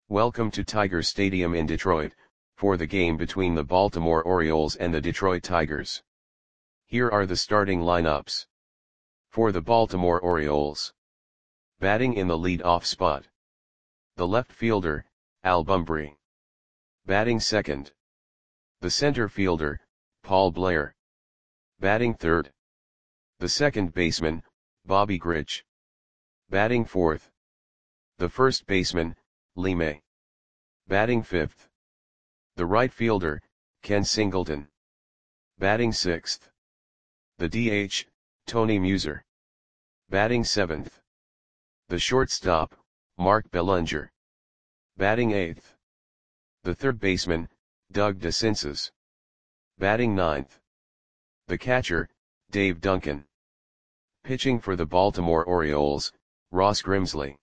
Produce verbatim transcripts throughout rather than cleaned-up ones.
Welcome to Tiger Stadium in Detroit, for the game between the Baltimore Orioles and the Detroit Tigers. Here are the starting lineups. For the Baltimore Orioles. Batting in the lead-off spot. The left fielder, Al Bumbry. Batting second. The center fielder, Paul Blair. Batting third. The second baseman, Bobby Grich. Batting fourth. The first baseman, Lee May. Batting fifth. The right fielder, Ken Singleton. Batting sixth. The D H, Tony Muser. Batting seventh. The shortstop, Mark Belanger. Batting eighth. The third baseman, Doug DeCinces. Batting ninth. The catcher, Dave Duncan. Pitching for the Baltimore Orioles, Ross Grimsley.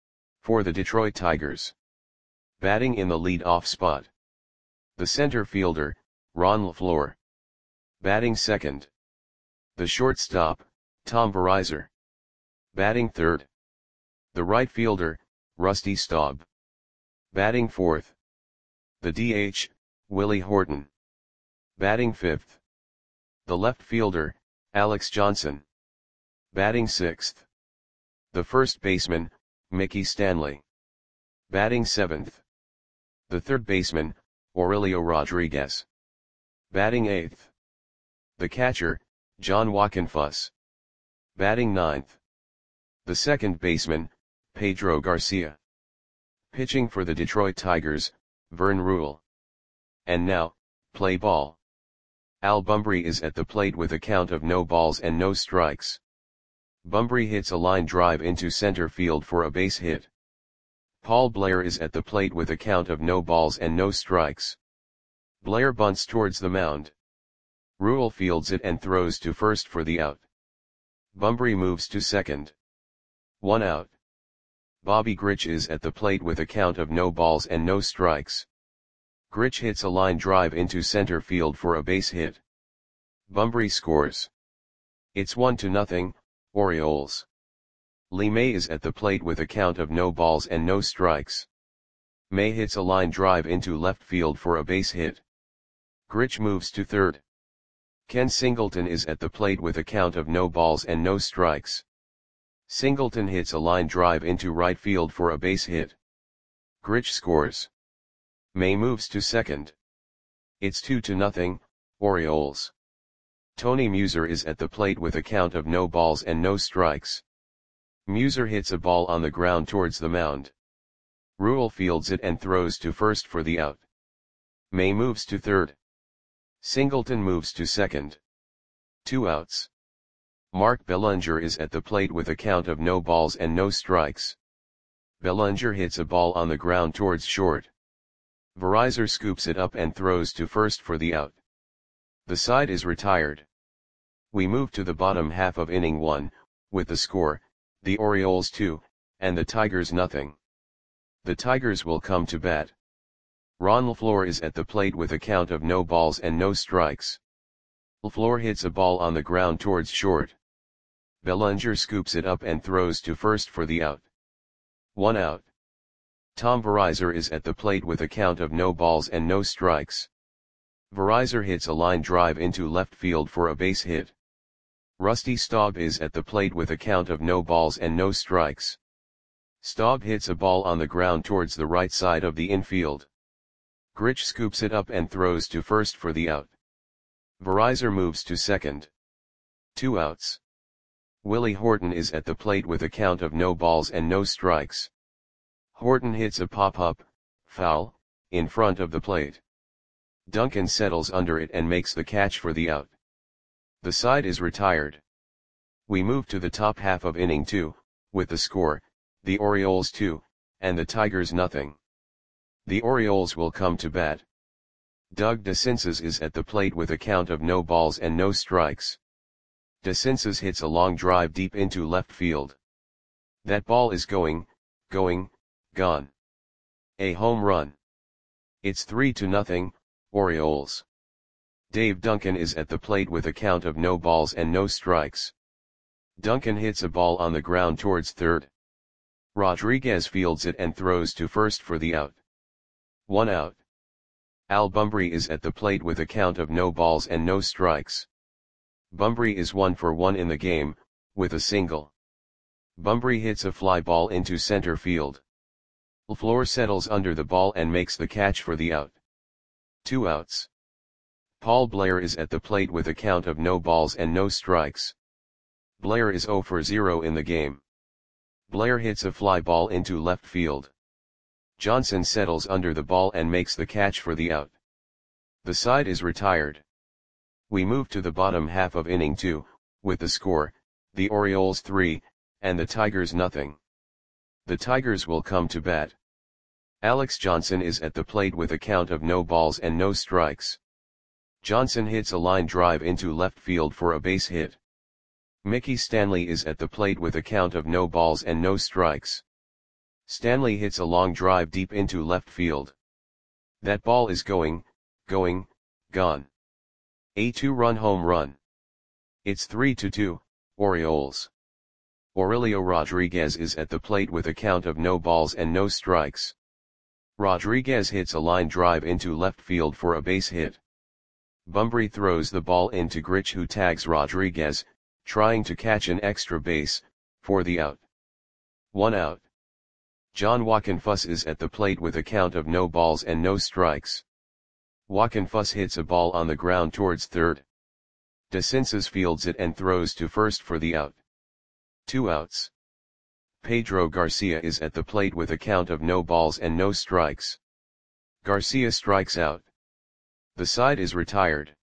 For the Detroit Tigers. Batting in the lead-off spot. The center fielder, Ron LeFleur. Batting second. The shortstop, Tom Verizor. Batting third. The right fielder, Rusty Staub. Batting fourth. The D H, Willie Horton. Batting fifth. The left fielder, Alex Johnson. Batting sixth. The first baseman, Mickey Stanley. Batting seventh. The third baseman, Aurelio Rodriguez. Batting eighth. The catcher, John Wockenfuss. Batting ninth. The second baseman, Pedro Garcia. Pitching for the Detroit Tigers, Vern Rule. And now, play ball. Al Bumbry is at the plate with a count of no balls and no strikes. Bumbry hits a line drive into center field for a base hit. Paul Blair is at the plate with a count of no balls and no strikes. Blair bunts towards the mound. Rule fields it and throws to first for the out. Bumbry moves to second. One out. Bobby Grich is at the plate with a count of no balls and no strikes. Grich hits a line drive into center field for a base hit. Bumbry scores. It's one to nothing, Orioles. Lee May is at the plate with a count of no balls and no strikes. May hits a line drive into left field for a base hit. Grich moves to third. Ken Singleton is at the plate with a count of no balls and no strikes. Singleton hits a line drive into right field for a base hit. Grich scores. May moves to second. It's two to nothing, Orioles. Tony Muser is at the plate with a count of no balls and no strikes. Muser hits a ball on the ground towards the mound. Rule fields it and throws to first for the out. May moves to third. Singleton moves to second. Two outs. Mark Belanger is at the plate with a count of no balls and no strikes. Belanger hits a ball on the ground towards short. Verizor scoops it up and throws to first for the out. The side is retired. We move to the bottom half of inning one, with the score, the Orioles two, and the Tigers nothing. The Tigers will come to bat. Ron LeFleur is at the plate with a count of no balls and no strikes. LeFleur hits a ball on the ground towards short. Belanger scoops it up and throws to first for the out. One out. Tom Verizor is at the plate with a count of no balls and no strikes. Verizor hits a line drive into left field for a base hit. Rusty Staub is at the plate with a count of no balls and no strikes. Staub hits a ball on the ground towards the right side of the infield. Grich scoops it up and throws to first for the out. Verizor moves to second. Two outs. Willie Horton is at the plate with a count of no balls and no strikes. Horton hits a pop-up, foul, in front of the plate. Duncan settles under it and makes the catch for the out. The side is retired. We move to the top half of inning two, with the score, the Orioles two, and the Tigers nothing. The Orioles will come to bat. Doug DeCinces is at the plate with a count of no balls and no strikes. DeCinces hits a long drive deep into left field. That ball is going, going, gone. A home run. It's three to nothing, Orioles. Dave Duncan is at the plate with a count of no balls and no strikes. Duncan hits a ball on the ground towards third. Rodriguez fields it and throws to first for the out. One out. Al Bumbry is at the plate with a count of no balls and no strikes. Bumbry is one for one in the game, with a single. Bumbry hits a fly ball into center field. LaFleur settles under the ball and makes the catch for the out. Two outs. Paul Blair is at the plate with a count of no balls and no strikes. Blair is zero for zero in the game. Blair hits a fly ball into left field. Johnson settles under the ball and makes the catch for the out. The side is retired. We move to the bottom half of inning two, with the score, the Orioles three, and the Tigers nothing. The Tigers will come to bat. Alex Johnson is at the plate with a count of no balls and no strikes. Johnson hits a line drive into left field for a base hit. Mickey Stanley is at the plate with a count of no balls and no strikes. Stanley hits a long drive deep into left field. That ball is going, going, gone. A two-run home run. It's three to two, Orioles. Aurelio Rodriguez is at the plate with a count of no balls and no strikes. Rodriguez hits a line drive into left field for a base hit. Bumbry throws the ball into Grich, who tags Rodriguez, trying to catch an extra base, for the out. One out. John Wockenfuss is at the plate with a count of no balls and no strikes. Wockenfuss hits a ball on the ground towards third. DeCinces fields it and throws to first for the out. Two outs. Pedro Garcia is at the plate with a count of no balls and no strikes. Garcia strikes out. The side is retired.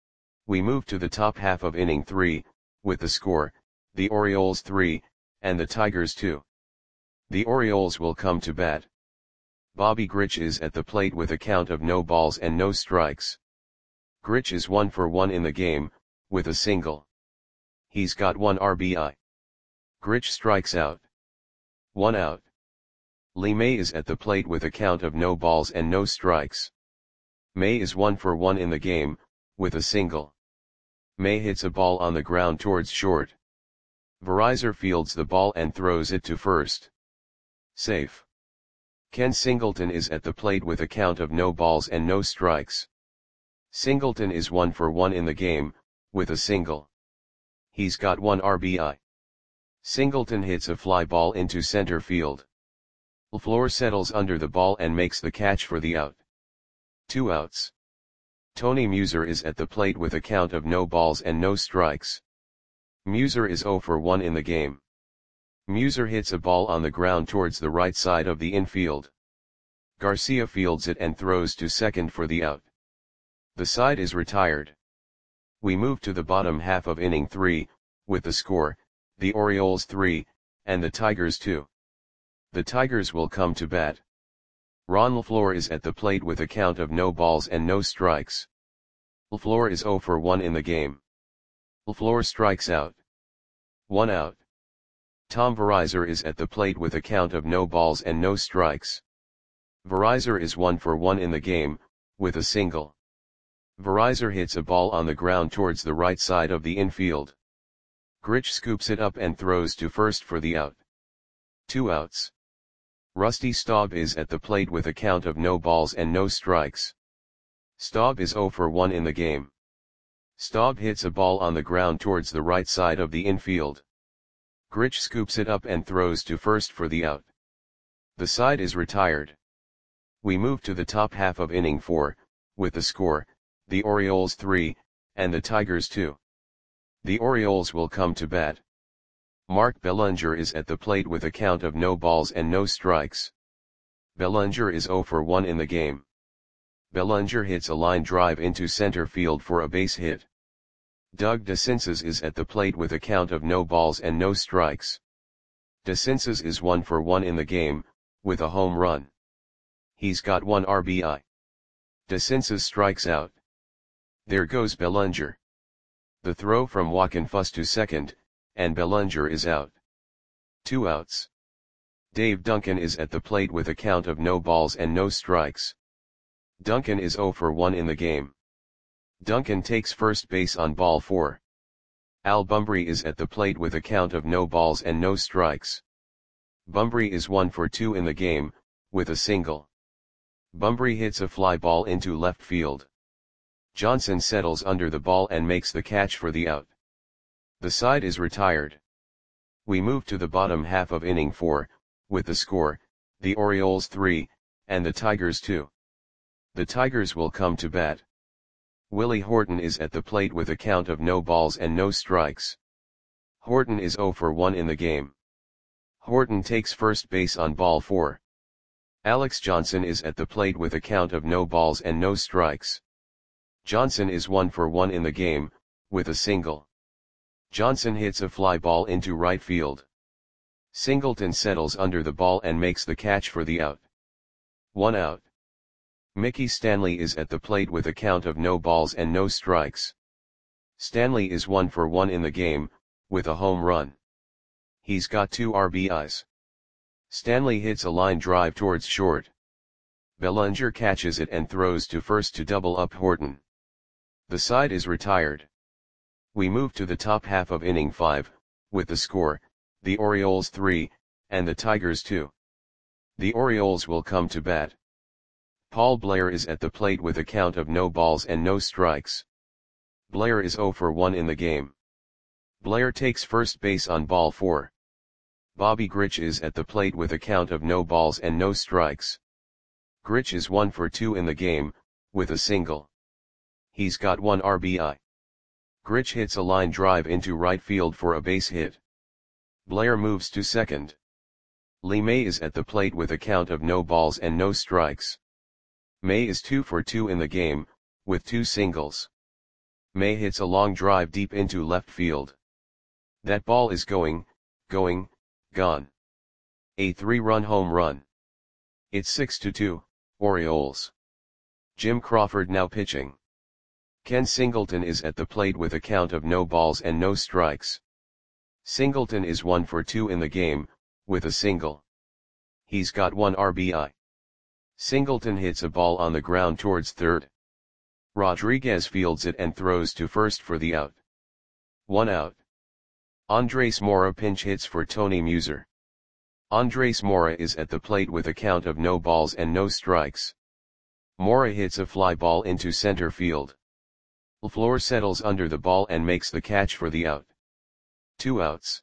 We move to the top half of inning three, with the score, the Orioles three, and the Tigers two. The Orioles will come to bat. Bobby Grich is at the plate with a count of no balls and no strikes. Grich is one for one in the game, with a single. He's got one R B I. Grich strikes out. One out. Lee May is at the plate with a count of no balls and no strikes. May is one for one in the game, with a single. May hits a ball on the ground towards short. Verizor fields the ball and throws it to first. Safe. Ken Singleton is at the plate with a count of no balls and no strikes. Singleton is one for one in the game, with a single. He's got one R B I. Singleton hits a fly ball into center field. LaFleur settles under the ball and makes the catch for the out. Two outs. Tony Muser is at the plate with a count of no balls and no strikes. Muser is zero for one in the game. Muser hits a ball on the ground towards the right side of the infield. Garcia fields it and throws to second for the out. The side is retired. We move to the bottom half of inning three, with the score, the Orioles three, and the Tigers two. The Tigers will come to bat. Ron LaFleur is at the plate with a count of no balls and no strikes. LaFleur is zero for one in the game. LaFleur strikes out. One out. Tom Verizor is at the plate with a count of no balls and no strikes. Verizor is one for one in the game, with a single. Verizor hits a ball on the ground towards the right side of the infield. Grich scoops it up and throws to first for the out. Two outs. Rusty Staub is at the plate with a count of no balls and no strikes. Staub is zero for one in the game. Staub hits a ball on the ground towards the right side of the infield. Grich scoops it up and throws to first for the out. The side is retired. We move to the top half of inning four, with the score, the Orioles three, and the Tigers two. The Orioles will come to bat. Mark Bellinger is at the plate with a count of no balls and no strikes. Bellinger is zero for one in the game. Bellinger hits a line drive into center field for a base hit. Doug DeCinces is at the plate with a count of no balls and no strikes. DeCinces is one for one in the game, with a home run. He's got one R B I. DeCinces strikes out. There goes Bellinger. The throw from Wockenfuss to second, and Bellinger is out. Two outs. Dave Duncan is at the plate with a count of no balls and no strikes. Duncan is zero for one in the game. Duncan takes first base on ball four. Al Bumbry is at the plate with a count of no balls and no strikes. Bunbury is one for two in the game, with a single. Bunbury hits a fly ball into left field. Johnson settles under the ball and makes the catch for the out. The side is retired. We move to the bottom half of inning four, with the score, the Orioles three, and the Tigers two. The Tigers will come to bat. Willie Horton is at the plate with a count of no balls and no strikes. Horton is oh for one in the game. Horton takes first base on ball four. Alex Johnson is at the plate with a count of no balls and no strikes. Johnson is one for one in the game, with a single. Johnson hits a fly ball into right field. Singleton settles under the ball and makes the catch for the out. One out. Mickey Stanley is at the plate with a count of no balls and no strikes. Stanley is one for one in the game, with a home run. He's got two R B Is. Stanley hits a line drive towards short. Bellinger catches it and throws to first to double up Horton. The side is retired. We move to the top half of inning five, with the score, the Orioles three, and the Tigers two. The Orioles will come to bat. Paul Blair is at the plate with a count of no balls and no strikes. Blair is oh for one in the game. Blair takes first base on ball four. Bobby Grich is at the plate with a count of no balls and no strikes. Grich is one for two in the game, with a single. He's got one R B I. Grich hits a line drive into right field for a base hit. Blair moves to second. Lee May is at the plate with a count of no balls and no strikes. May is two for two in the game, with two singles. May hits a long drive deep into left field. That ball is going, going, gone. A three-run home run. It's six to two, Orioles. Jim Crawford now pitching. Ken Singleton is at the plate with a count of no balls and no strikes. Singleton is one for two in the game, with a single. He's got one R B I. Singleton hits a ball on the ground towards third. Rodriguez fields it and throws to first for the out. One out. Andres Mora pinch hits for Tony Muser. Andres Mora is at the plate with a count of no balls and no strikes. Mora hits a fly ball into center field. LaFleur settles under the ball and makes the catch for the out. Two outs.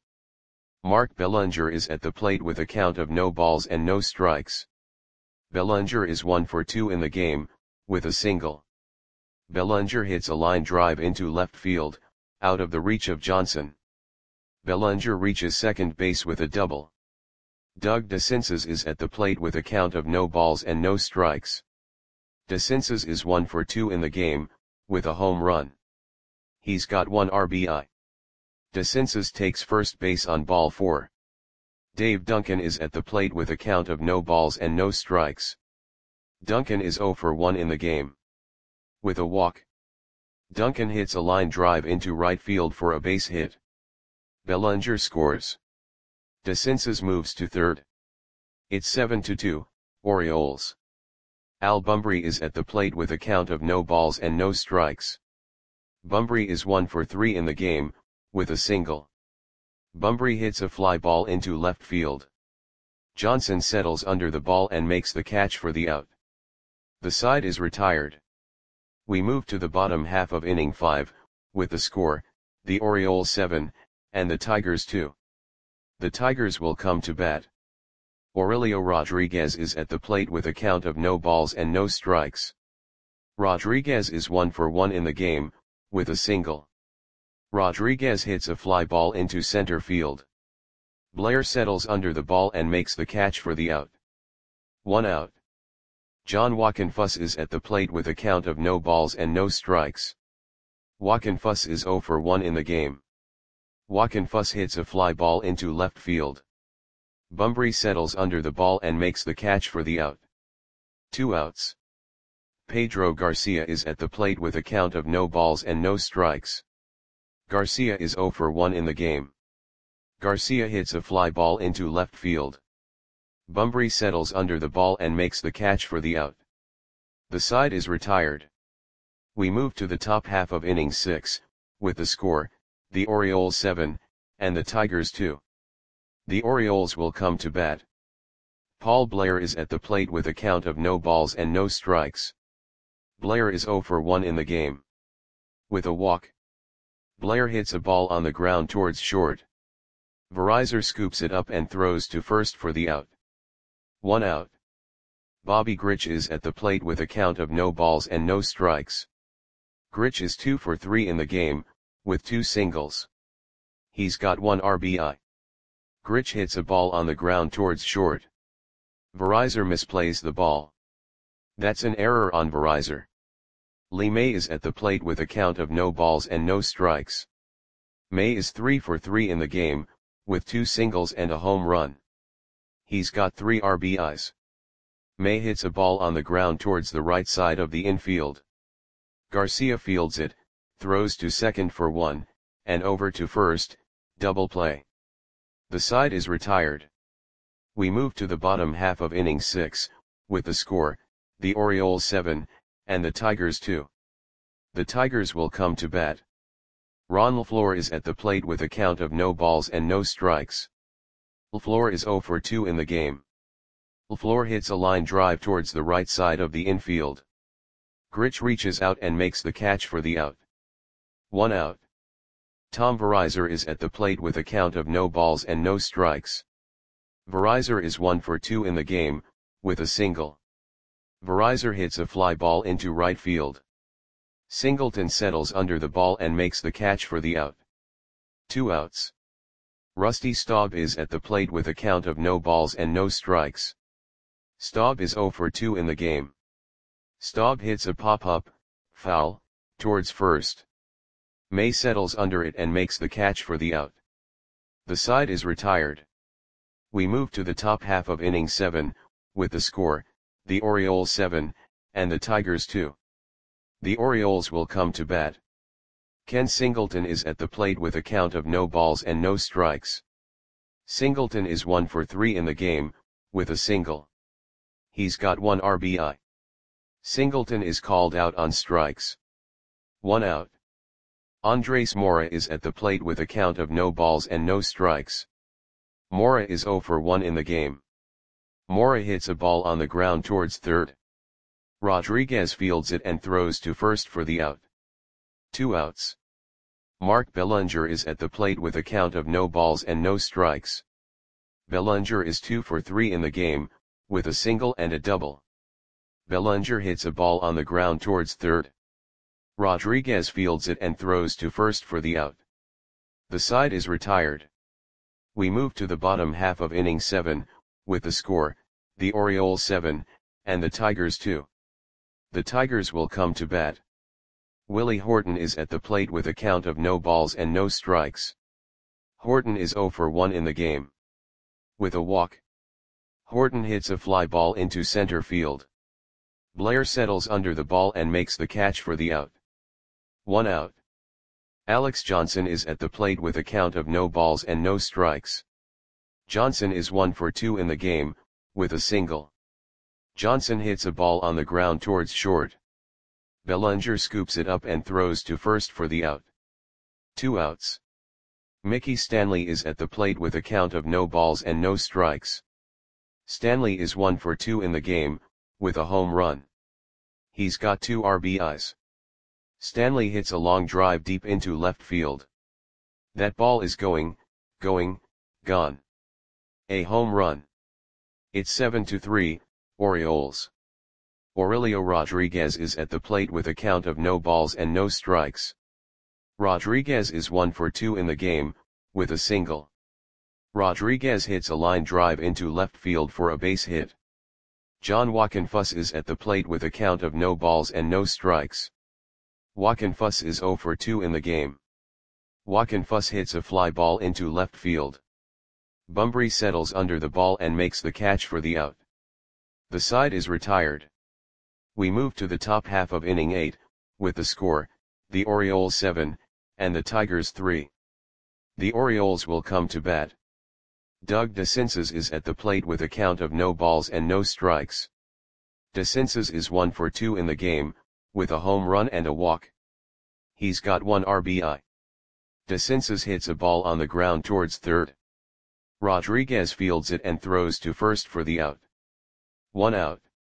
Mark Bellinger is at the plate with a count of no balls and no strikes. Bellinger is one for two in the game, with a single. Bellinger hits a line drive into left field, out of the reach of Johnson. Bellinger reaches second base with a double. Doug DeCinces is at the plate with a count of no balls and no strikes. DeCinces is one for two in the game, with a home run. He's got one R B I. DeCinces takes first base on ball four. Dave Duncan is at the plate with a count of no balls and no strikes. Duncan is oh for one in the game. With a walk. Duncan hits a line drive into right field for a base hit. Bellinger scores. DeCinces moves to third. It's seven to two, Orioles. Al Bunbury is at the plate with a count of no balls and no strikes. Bunbury is one for three in the game, with a single. Bunbury hits a fly ball into left field. Johnson settles under the ball and makes the catch for the out. The side is retired. We move to the bottom half of inning five, with the score, the Orioles seven, and the Tigers two. The Tigers will come to bat. Aurelio Rodriguez is at the plate with a count of no balls and no strikes. Rodriguez is one for one in the game, with a single. Rodriguez hits a fly ball into center field. Blair settles under the ball and makes the catch for the out. One out. John Wockenfuss is at the plate with a count of no balls and no strikes. Wockenfuss is oh for one in the game. Wockenfuss hits a fly ball into left field. Bunbury settles under the ball and makes the catch for the out. Two outs. Pedro Garcia is at the plate with a count of no balls and no strikes. Garcia is oh for one in the game. Garcia hits a fly ball into left field. Bunbury settles under the ball and makes the catch for the out. The side is retired. We move to the top half of inning six, with the score, the Orioles seven, and the Tigers two. The Orioles will come to bat. Paul Blair is at the plate with a count of no balls and no strikes. Blair is zero for one in the game. With a walk. Blair hits a ball on the ground towards short. Verizor scoops it up and throws to first for the out. One out. Bobby Grich is at the plate with a count of no balls and no strikes. Grich is two for three in the game, with two singles. He's got one R B I. Grich hits a ball on the ground towards short. Verizor misplays the ball. That's an error on Verizor. Lee May is at the plate with a count of no balls and no strikes. May is three for three in the game, with two singles and a home run. He's got three R B Is. May hits a ball on the ground towards the right side of the infield. Garcia fields it, throws to second for one, and over to first, double play. The side is retired. We move to the bottom half of inning six, with the score, the Orioles seven, and the Tigers two. The Tigers will come to bat. Ron LaFleur is at the plate with a count of no balls and no strikes. LaFleur is zero for two in the game. LaFleur hits a line drive towards the right side of the infield. Grich reaches out and makes the catch for the out. One out. Tom Verizor is at the plate with a count of no balls and no strikes. Verizor is one for two in the game, with a single. Verizor hits a fly ball into right field. Singleton settles under the ball and makes the catch for the out. Two outs. Rusty Staub is at the plate with a count of no balls and no strikes. Staub is zero for two in the game. Staub hits a pop-up, foul, towards first. May settles under it and makes the catch for the out. The side is retired. We move to the top half of inning seven, with the score, the Orioles seven, and the Tigers two. The Orioles will come to bat. Ken Singleton is at the plate with a count of no balls and no strikes. Singleton is one for three in the game, with a single. He's got one R B I. Singleton is called out on strikes. One out. Andres Mora is at the plate with a count of no balls and no strikes. Mora is zero for one in the game. Mora hits a ball on the ground towards third. Rodriguez fields it and throws to first for the out. Two outs. Mark Bellinger is at the plate with a count of no balls and no strikes. Bellinger is two for three in the game, with a single and a double. Bellinger hits a ball on the ground towards third. Rodriguez fields it and throws to first for the out. The side is retired. We move to the bottom half of inning seven, with the score, the Orioles seven, and the Tigers two. The Tigers will come to bat. Willie Horton is at the plate with a count of no balls and no strikes. Horton is zero for one in the game. With a walk. Horton hits a fly ball into center field. Blair settles under the ball and makes the catch for the out. One out. Alex Johnson is at the plate with a count of no balls and no strikes. Johnson is one for two in the game, with a single. Johnson hits a ball on the ground towards short. Bellinger scoops it up and throws to first for the out. Two outs. Mickey Stanley is at the plate with a count of no balls and no strikes. Stanley is one for two in the game, with a home run. He's got two R B Is. Stanley hits a long drive deep into left field. That ball is going, going, gone. A home run. It's seven to three, Orioles. Aurelio Rodriguez is at the plate with a count of no balls and no strikes. Rodriguez is one for two in the game, with a single. Rodriguez hits a line drive into left field for a base hit. John Wockenfuss is at the plate with a count of no balls and no strikes. Wockenfuss is zero for two in the game. Wockenfuss hits a fly ball into left field. Bumbry settles under the ball and makes the catch for the out. The side is retired. We move to the top half of inning eight, with the score, the Orioles seven, and the Tigers three. The Orioles will come to bat. Doug DeCinces is at the plate with a count of no balls and no strikes. DeCinces is one for two in the game, with a home run and a walk. He's got one R B I. DeCinces hits a ball on the ground towards third. Rodriguez fields it and throws to first for the out. One out.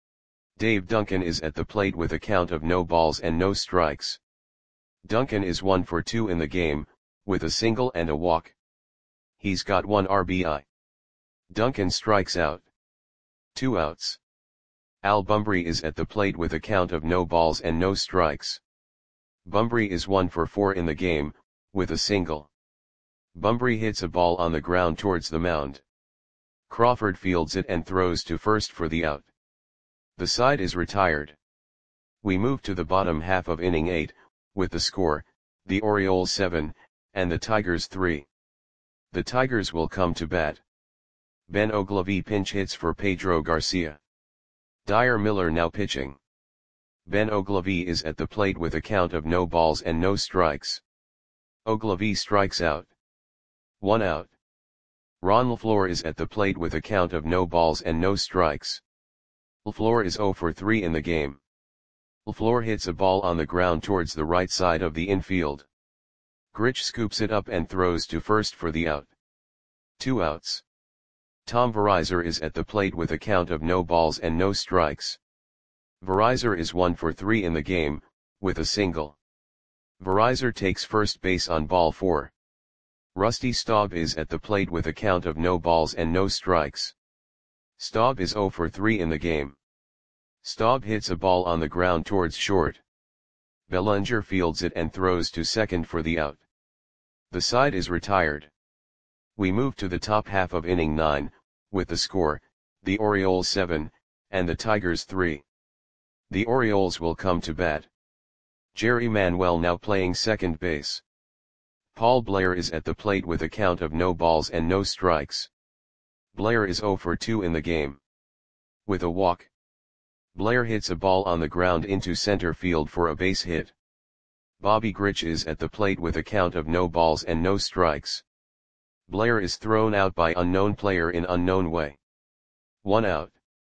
Dave Duncan is at the plate with a count of no balls and no strikes. Duncan is one for two in the game, with a single and a walk. He's got one R B I. Duncan strikes out. Two outs. Al Bumbry is at the plate with a count of no balls and no strikes. Bumbry is one for four in the game, with a single. Bumbry hits a ball on the ground towards the mound. Crawford fields it and throws to first for the out. The side is retired. We move to the bottom half of inning eight, with the score, the Orioles seven, and the Tigers three. The Tigers will come to bat. Ben Oglivie pinch hits for Pedro Garcia. Dyer Miller now pitching. Ben Oglivie is at the plate with a count of no balls and no strikes. Oglivie strikes out. One out. Ron LaFleur is at the plate with a count of no balls and no strikes. LaFleur is zero for three in the game. LaFleur hits a ball on the ground towards the right side of the infield. Grich scoops it up and throws to first for the out. Two outs. Tom Verizor is at the plate with a count of no balls and no strikes. Verizor is one for three in the game, with a single. Verizor takes first base on ball four. Rusty Staub is at the plate with a count of no balls and no strikes. Staub is zero for three in the game. Staub hits a ball on the ground towards short. Bellinger fields it and throws to second for the out. The side is retired. We move to the top half of inning nine, with the score, the Orioles seven, and the Tigers three. The Orioles will come to bat. Jerry Manuel now playing second base. Paul Blair is at the plate with a count of no balls and no strikes. Blair is zero for two in the game. With a walk. Blair hits a ball on the ground into center field for a base hit. Bobby Grich is at the plate with a count of no balls and no strikes. Blair is thrown out by unknown player in unknown way. One out.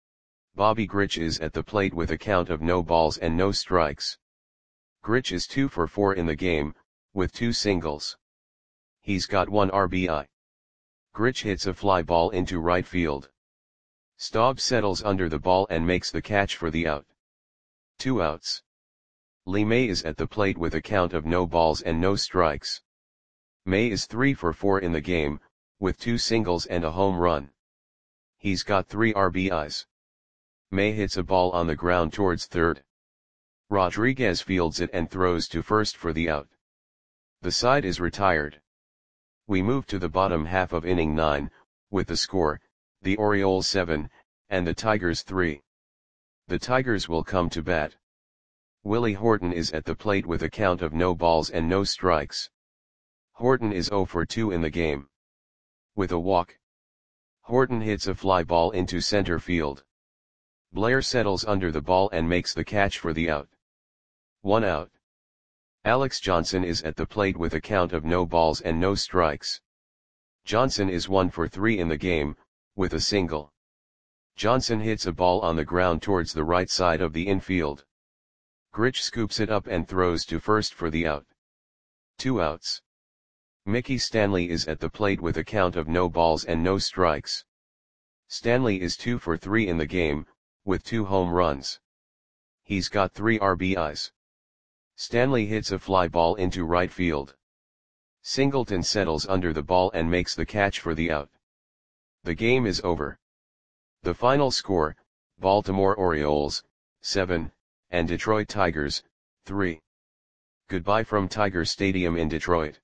Bobby Grich is at the plate with a count of no balls and no strikes. Grich is two for four in the game, with two singles. He's got one R B I. Grich hits a fly ball into right field. Staub settles under the ball and makes the catch for the out. Two outs. Lee May is at the plate with a count of no balls and no strikes. May is three for four in the game, with two singles and a home run. He's got three R B Is. May hits a ball on the ground towards third. Rodriguez fields it and throws to first for the out. The side is retired. We move to the bottom half of inning nine, with the score, the Orioles seven, and the Tigers three. The Tigers will come to bat. Willie Horton is at the plate with a count of no balls and no strikes. Horton is zero for two in the game. With a walk. Horton hits a fly ball into center field. Blair settles under the ball and makes the catch for the out. One out. Alex Johnson is at the plate with a count of no balls and no strikes. Johnson is one for three in the game, with a single. Johnson hits a ball on the ground towards the right side of the infield. Grich scoops it up and throws to first for the out. Two outs. Mickey Stanley is at the plate with a count of no balls and no strikes. Stanley is two for three in the game, with two home runs. He's got three R B Is. Stanley hits a fly ball into right field. Singleton settles under the ball and makes the catch for the out. The game is over. The final score, Baltimore Orioles, seven, and Detroit Tigers, three. Goodbye from Tiger Stadium in Detroit.